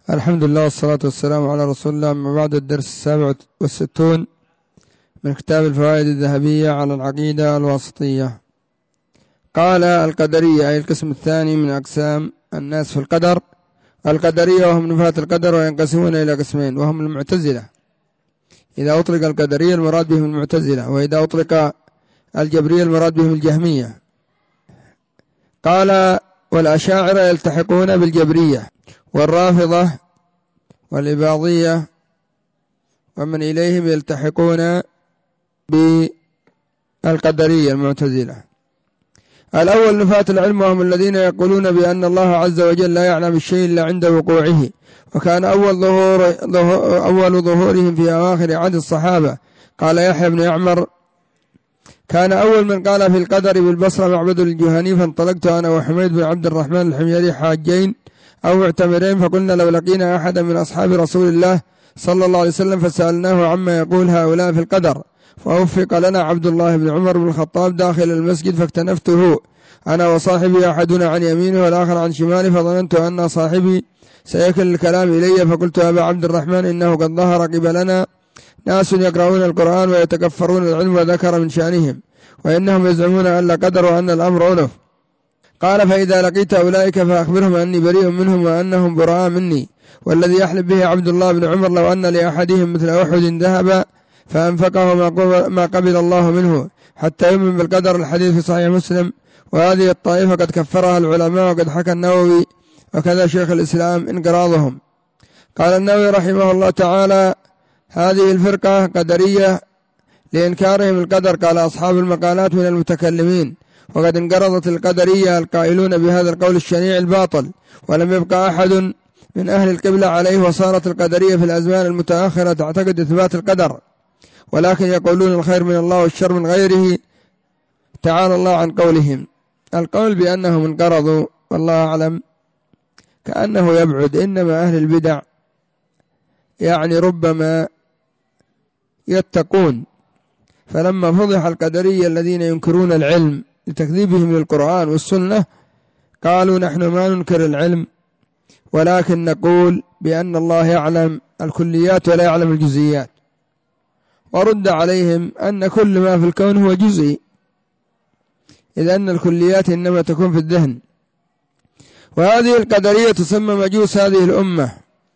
الحمد لله والصلاة والسلام على رسول الله. أما بعد، الدرس 67 من كتاب الفوائد الذهبية على العقيدة الواسطية. قال: القدرية أي القسم الثاني من أقسام الناس في القدر. القدرية وهم نفاة القدر، وينقسمون إلى قسمين، وهم المعتزلة. إذا أطلق القدرية المراد بهم المعتزلة، وإذا أطلق الجبرية المراد بهم الجهمية. قال: والأشاعرة يلتحقون بالجبرية، والرافضة والإباضية ومن إليهم يلتحقون بالقدرية المعتزلة. الأول نفاة العلم، وهم الذين يقولون بأن الله عز وجل لا يعلم الشيء إلا عند وقوعه، وكان أول ظهورهم في أواخر عهد الصحابة. قال يحيى بن يعمر: كان أول من قال في القدر بالبصرة معبد الجهني، فانطلقت أنا وحميد بن عبد الرحمن الحميري حاجين أو معتمرين، فقلنا لو لقينا أحدا من أصحاب رسول الله صلى الله عليه وسلم فسألناه عما يقول هؤلاء في القدر، فوفق لنا عبد الله بن عمر بن الخطاب داخل المسجد، فاكتنفته أنا وصاحبي، أحدنا عن يمينه والآخر عن شماله، فظننت أن صاحبي سيكل الكلام إلي، فقلت: أبا عبد الرحمن، إنه قد ظهر قبلنا ناس يقرؤون القرآن ويتكفرون العلم، وذكر من شأنهم، وإنهم يزعمون أن لا قدر وأن الأمر أنف. قال: فإذا لقيت أولئك فأخبرهم أني بريء منهم وأنهم براء مني، والذي يحلف به عبد الله بن عمر لو أن لأحدهم مثل أحد ذهب فأنفقه ما قبل الله منه حتى يؤمن بالقدر. الحديث في صحيح مسلم. وهذه الطائفة قد كفرها العلماء، وقد حكى النووي وكذا شيخ الإسلام انقراضهم. قال النووي رحمه الله تعالى: هذه الفرقة قدرية لإنكارهم القدر. قال أصحاب المقالات من المتكلمين: وقد انقرضت القدرية القائلون بهذا القول الشنيع الباطل، ولم يبقى أحد من أهل القبلة عليه، وصارت القدرية في الأزمان المتأخرة تعتقد إثبات القدر، ولكن يقولون الخير من الله والشر من غيره، تعالى الله عن قولهم. القول بأنهم انقرضوا والله أعلم كأنه يبعد، إنما أهل البدع يعني ربما يتقون، فلما فضح القدرية الذين ينكرون العلم لتكذيبهم للقرآن والسنة قالوا: نحن ما ننكر العلم، ولكن نقول بأن الله يعلم الكليات ولا يعلم الجزئيات. ورد عليهم أن كل ما في الكون هو جزئي، إذ أن الكليات إنما تكون في الذهن. وهذه القدرية تسمى مجوس هذه الأمة.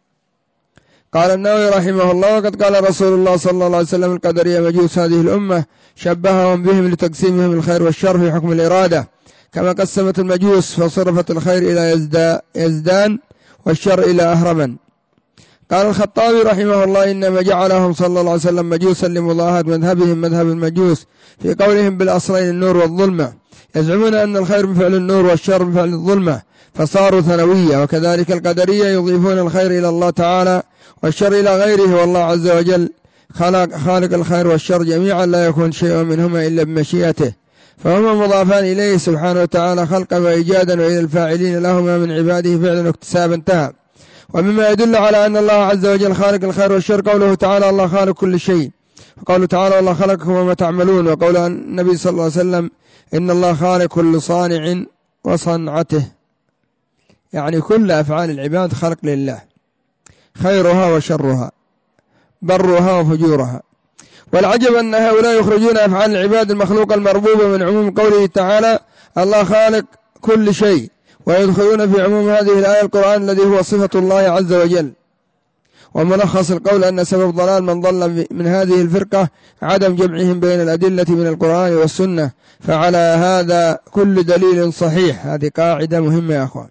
قال النووي رحمه الله: وقد قال رسول الله صلى الله عليه وسلم: القدرية مجوس هذه الأمة، شبههم بهم لتقسيمهم الخير والشر في حكم الإرادة، كما قسمت المجوس فصرفت الخير إلى يزدان والشر إلى أهرمن. قال الخطابي رحمه الله: إنما جعلهم صلى الله عليه وسلم مجوسا لمضاهاة مذهبهم مذهب المجوس في قولهم بالأصلين النور والظلمة، يزعمون أن الخير بفعل النور والشر بفعل الظلمة، فصاروا ثانوية. وكذلك القدرية يضيفون الخير إلى الله تعالى والشر إلى غيره، والله عز وجل خالق الخير والشر جميعا، لا يكون شيء منهما إلا بمشيئته، فهما مضافان إليه سبحانه وتعالى خلقا وإيجادا، وإلى الفاعلين لهما من عباده فعلا واكتسابا. انتهى. ومما يدل على أن الله عز وجل خالق الخير والشر قوله تعالى: الله خالق كل شيء، وقوله تعالى: الله خلقكم وما تعملون، وقول النبي صلى الله عليه وسلم: إن الله خالق كل صانع وصنعته، يعني كل أفعال العباد خلق لله، خيرها وشرها، برها وفجورها. والعجب أن هؤلاء يخرجون أفعال العباد المخلوقة المربوبة من عموم قوله تعالى: الله خالق كل شيء، ويدخلون في عموم هذه الآية القرآن الذي هو صفة الله عز وجل. وملخص القول أن سبب ضلال من ضل من هذه الفرقة عدم جمعهم بين الأدلة من القرآن والسنة، فعلى هذا كل دليل صحيح، هذه قاعدة مهمة يا أخوان،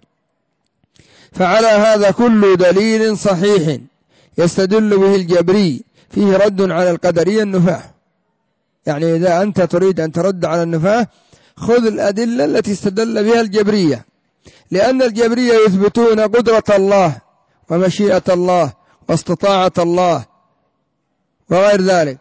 فعلى هذا كل دليل صحيح يستدل به الجبري فيه رد على القدرية النفاة. يعني إذا أنت تريد أن ترد على النفاة خذ الأدلة التي استدل بها الجبرية، لأن الجبرية يثبتون قدرة الله ومشيئة الله واستطاعة الله وغير ذلك،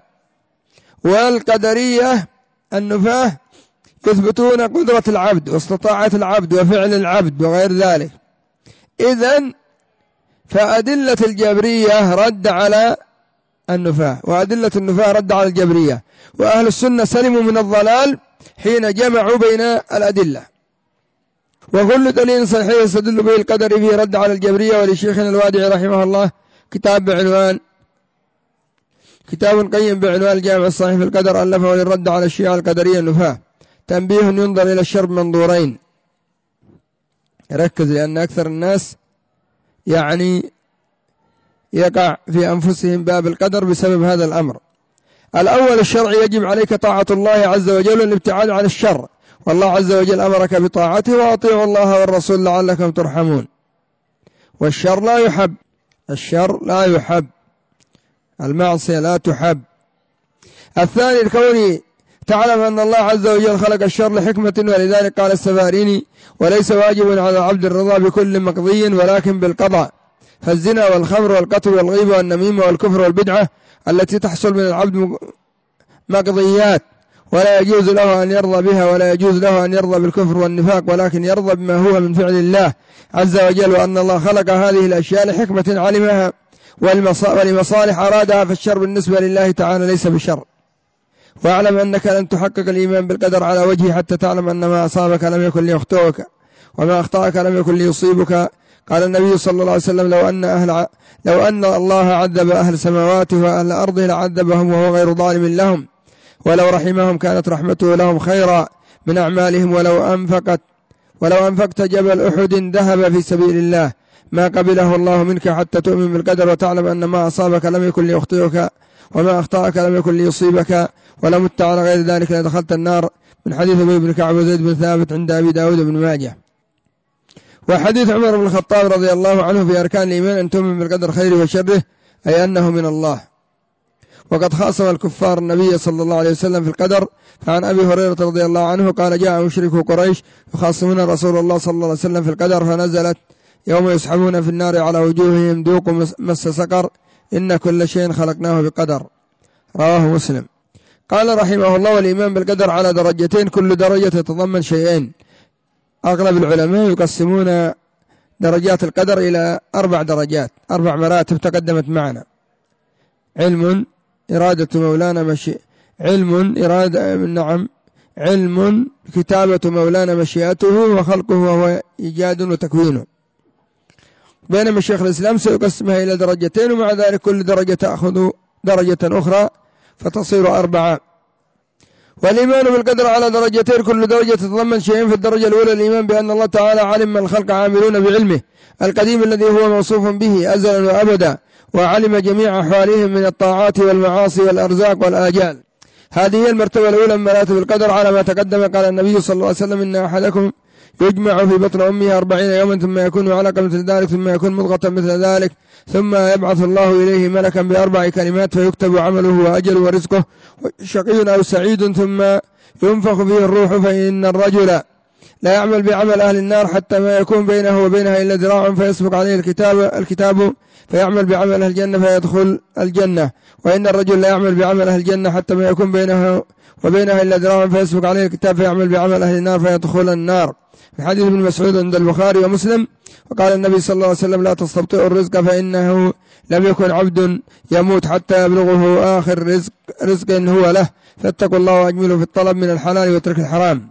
والقدرية النفاة يثبتون قدرة العبد واستطاعة العبد وفعل العبد وغير ذلك. إذن فأدلة الجبرية رد على النفاة، وأدلة النفاة رد على الجبرية، وأهل السنة سلموا من الضلال حين جمعوا بين الأدلة. وكل دليل صحيح يستدل به القدر فيه رد على الجبرية. ولشيخنا الوادعي رحمه الله كتاب قيم بعنوان الجامع الصحيح في القدر ألفه للرد على الشيعة القدرية النفاة. تنبيه ينظر إلى الشر منظورين. ركز، لأن أكثر الناس يقع في أنفسهم باب القدر بسبب هذا الأمر. الأول الشرع، يجب عليك طاعة الله عز وجل والابتعاد عن الشر، والله عز وجل أمرك بطاعته، وأطيعوا الله والرسول لعلكم ترحمون. والشر لا يحب، المعصية لا تحب. الثاني الكوني، تعلم أن الله عز وجل خلق الشر لحكمة، ولذلك قال السفاريني: وليس واجب على العبد الرضا بكل مقضي ولكن بالقضاء. فالزنا والخمر والقتل والغيبة والنميمة والكفر والبدعة التي تحصل من العبد مقضيات، ولا يجوز له أن يرضى بها، ولا يجوز له أن يرضى بالكفر والنفاق، ولكن يرضى بما هو من فعل الله عز وجل، وأن الله خلق هذه الأشياء لحكمة علمها ولمصالح أرادها. فالشر بالنسبة لله تعالى ليس بشر. واعلم أنك لن تحقق الإيمان بالقدر على وجهه حتى تعلم أن ما أصابك لم يكن ليخطئك، وما أخطأك لم يكن ليصيبك. قال النبي صلى الله عليه وسلم: لو أن الله عذب أهل سماواته وأهل أرضه لعذبهم وهو غير ظالم لهم، ولو رحمهم كانت رحمته لهم خيرا من أعمالهم. ولو أنفقت جبل أحد ذهب في سبيل الله ما قبله الله منك حتى تؤمن بالقدر وتعلم أن ما أصابك لم يكن ليخطئك، وما أخطأك لم يكن ليصيبك، ولو مت على غير ذلك لدخلت النار. من حديث أبي بن كعب وزيد بن ثابت عند أبي داود بن ماجه. وحديث عمر بن الخطاب رضي الله عنه في أركان الإيمان أن تؤمن بالقدر خيره وشره، أي أنه من الله. وقد خاصم الكفار النبي صلى الله عليه وسلم في القدر. فعن أبي هريرة رضي الله عنه قال: جاء مشركو قريش يخاصمون رسول الله صلى الله عليه وسلم في القدر، فنزلت: يوم يسحبون في النار على وجوههم ذوقوا مس سقر إن كل شيء خلقناه بقدر. رواه مسلم. قال رحمه الله: والإيمان بالقدر على درجتين، كل درجة تتضمن شيئين. أغلب العلماء يقسمون درجات القدر إلى 4 درجات، 4 مراتب تقدمت معنا: علم، إرادة مولانا علم كتابة مولانا مشيئته، وخلقه وهو إيجاد وتكوينه. بينما شيخ الإسلام سيقسمها إلى درجتين، ومع ذلك كل درجة تأخذ درجة أخرى فتصير 4. والإيمان بالقدر على درجتين، كل درجة تتضمن شيئين. في الدرجة الأولى الإيمان بأن الله تعالى علم من الخلق عاملون بعلمه القديم الذي هو موصوف به أزلا وأبدا، وعلم جميع أحوالهم من الطاعات والمعاصي والأرزاق والآجال. هذه هي المرتبة الأولى من مراتب القدر على ما تقدم. قال النبي صلى الله عليه وسلم: إن أحدكم يجمع في بطن أمه 40 يوما ثم يكون علقة مثل ذلك ثم يكون مضغة مثل ذلك ثم يبعث الله إليه ملكا ب4 كلمات فيكتب عمله وأجله ورزقه شقي أو سعيد، ثم ينفخ فيه الروح، فإن الرجل لا يعمل بعمل أهل النار حتى ما يكون بينه وبينها إلا ذراع فيسبق عليه الكتاب فيعمل بعمل أهل الجنة فيدخل الجنة، وإن الرجل لا يعمل بعمل أهل الجنة حتى ما يكون بينه وبينها إلا ذراع فيسبق عليه الكتاب فيعمل بعمل أهل النار فيدخل النار. في حديث ابن مسعود عند البخاري ومسلم. وقال النبي صلى الله عليه وسلم: لا تستبطئوا الرزق فإنه لم يكن عبد يموت حتى يبلغه آخر رزق هو له، فاتقوا الله وأجملوا في الطلب من الحلال وترك الحرام.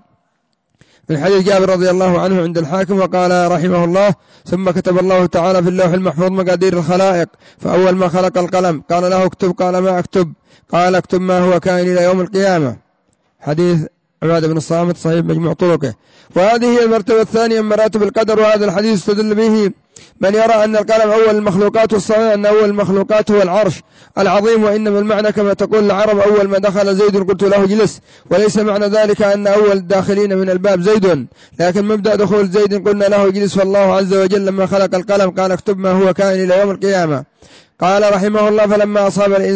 من حديث جابر رضي الله عنه عند الحاكم. وقال رحمه الله: ثم كتب الله تعالى في اللوح المحفوظ مقادير الخلائق، فأول ما خلق القلم قال له اكتب، قال ما اكتب؟ قال اكتب ما هو كائن إلى يوم القيامة. حديث عبادة بن الصامت صحيح مجموع طرقه. وهذه هي المرتبة الثانية من مراتب القدر. وهذا الحديث استدل به من يرى أن القلم أول المخلوقات، والصحيح أن أول المخلوقات هو العرش العظيم، وإنما المعنى كما تقول العرب: أول ما دخل زيد قلت له اجلس، وليس معنى ذلك أن أول الداخلين من الباب زيد، لكن مبدأ دخول زيد قلنا له اجلس. فالله عز وجل لما خلق القلم قال اكتب ما هو كائن إلى يوم القيامة. قال رحمه الله: فما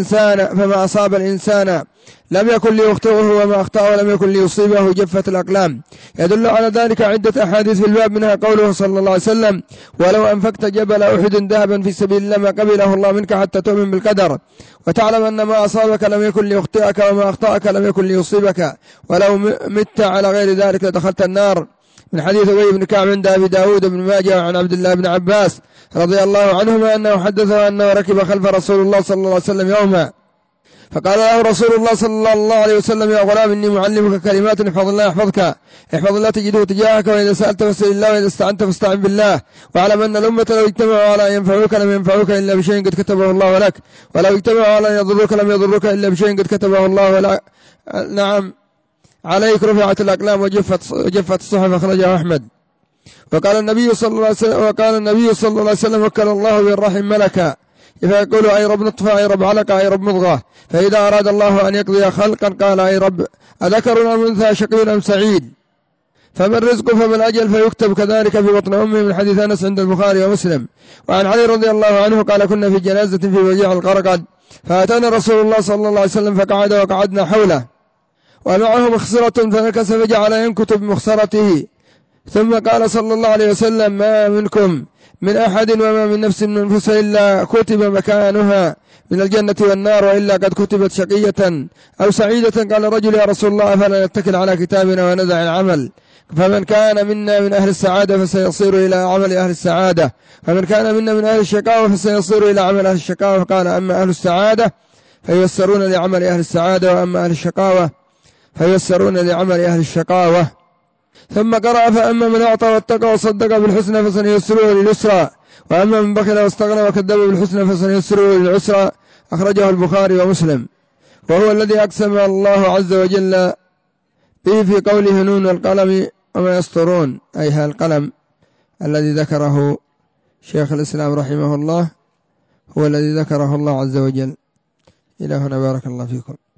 أصاب الإنسان لم يكن ليخطئه، وما أخطأه لم يكن ليصيبه جفت الأقلام. يدل على ذلك عدة أحاديث في الباب، منها قوله صلى الله عليه وسلم: ولو أنفقت جبل أحد ذهبا في سبيل الله ما قبله الله منك حتى تؤمن بالقدر وتعلم أن ما أصابك لم يكن ليخطئك، وما أخطأك لم يكن ليصيبك، ولو مت على غير ذلك لدخلت النار. من حديث أبي بن كعب عند أبي داود بن ماجه عن عبد الله بن عباس رضي الله عنهما أنه حدثه أنه ركب خلف رسول الله صلى الله عليه وسلم يوما، فقال له رسول الله صلى الله عليه وسلم يا غلام إني معلمك كلمات احفظ الله يحفظك، احفظ الله تجده تجاهك، وإذا سألت فاسأل الله، وإذا استعنت فاستعن بالله، واعلم أن الأمة لو اجتمعوا على أن ينفعوك لم ينفعوك إلا بشيء قد كتبه الله لك، ولو اجتمعوا على أن يضروك لم يضروك إلا بشيء قد كتبه الله لك. نعم عليك رفعت الأقلام وجفت الصحف، أخرجه أحمد. وقال النبي صلى الله عليه وسلم وكل الله بالرحم ملكا، فيقول أي رب نطفة، أي رب علقة، أي رب مضغة، فإذا أراد الله أن يقضي خلقا قال أي رب أذكر أم أنثى شقي أم سعيد، فمن رزق فمن أجل فيكتب كذلك في بطن أمه، من حديث أنس عند البخاري ومسلم. وعن علي رضي الله عنه قال كنا في جنازة في وجيع القرقد، فأتانا رسول الله صلى الله عليه وسلم فقعد وقعدنا حوله، ومعه مخصرة فنكس فجعل ينكت بمخصرته، ثم قال صلى الله عليه وسلم ما منكم من أحد وما من نفس من أنفسها إلا كتب مكانها من الجنة والنار، وإلا قد كتبت شقية أو سعيدة. قال رجل يا رسول الله فلا نتكل على كتابنا وندع العمل، فمن كان منا من أهل السعادة فسيصير إلى عمل أهل السعادة، فمن كان منا من أهل الشقاوة فسيصير إلى عمل أهل الشقاوة. فقال أما أهل السعادة فييسرون لعمل أهل السعادة، وأما أهل الشقاوة فييسرون لعمل أهل الشقاوة. ثم قرأ فأما من أعطى واتقى وصدق بالحسنى فسنيسره لليسرى، وأما من بخل واستغنى وكذب بالحسنى فسنيسره للعسرى، أخرجه البخاري ومسلم. وهو الذي أقسم الله عز وجل به في قوله نون والقلم وما يسطرون، أي هذا القلم الذي ذكره شيخ الإسلام رحمه الله هو الذي ذكره الله عز وجل. إلى هنا بارك الله فيكم.